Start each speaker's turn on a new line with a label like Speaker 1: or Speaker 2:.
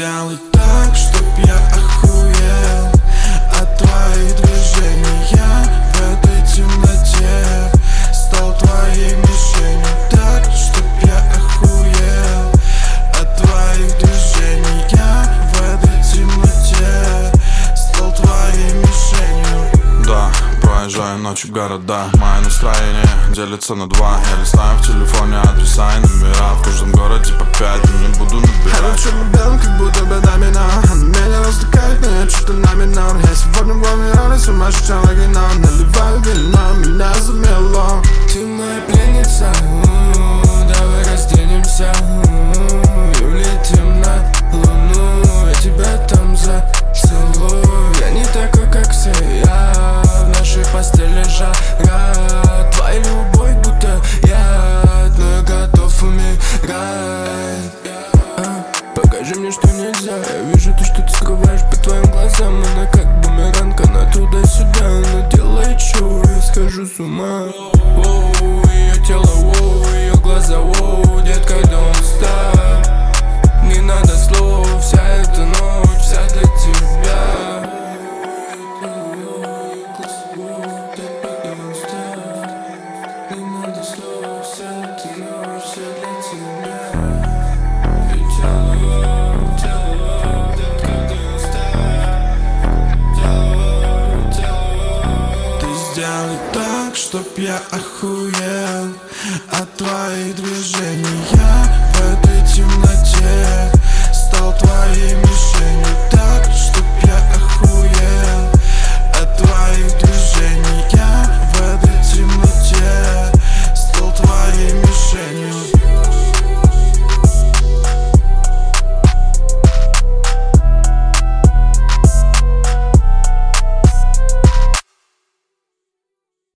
Speaker 1: сделай так, чтоб я охуел от твоих движений. Я в этой темноте стал твоей мишенью. Так, чтоб я охуел от твоих движений. Я в этой темноте стал твоей мишенью.
Speaker 2: Да, проезжаю ночью города. Мое настроение делится на два. Я листаю в телефоне адреса и номера. В каждом городе по 5, но не буду набирать.
Speaker 1: Я черно-белым, как будто бы домина. Она меня развлекает, но я чё-то на минор. Я сегодня в главной роли, сумасшедший оригинал. Наливаю вино, меня замело. Ты моя пленница, давай разденемся и улетим на луну. Я тебя там зацелую. Я не такой, как все, я в нашей постели жара. Твоя любовь будто яд, но я готов умирать. Покажи мне, что нельзя. Я вижу то, что ты скрываешь по твоим глазам. Она как бумеранг, она туда-сюда. Она делает шоу, я схожу с ума. Воу, ее тело, воу, ее глаза, воу. Детка, don't stop. Не надо слов, вся эта ночь, вся для тебя. Не надо слов, вся эта ночь, вся для тебя. Сделай так, чтоб я охуел от твоих движений. Я в этой темноте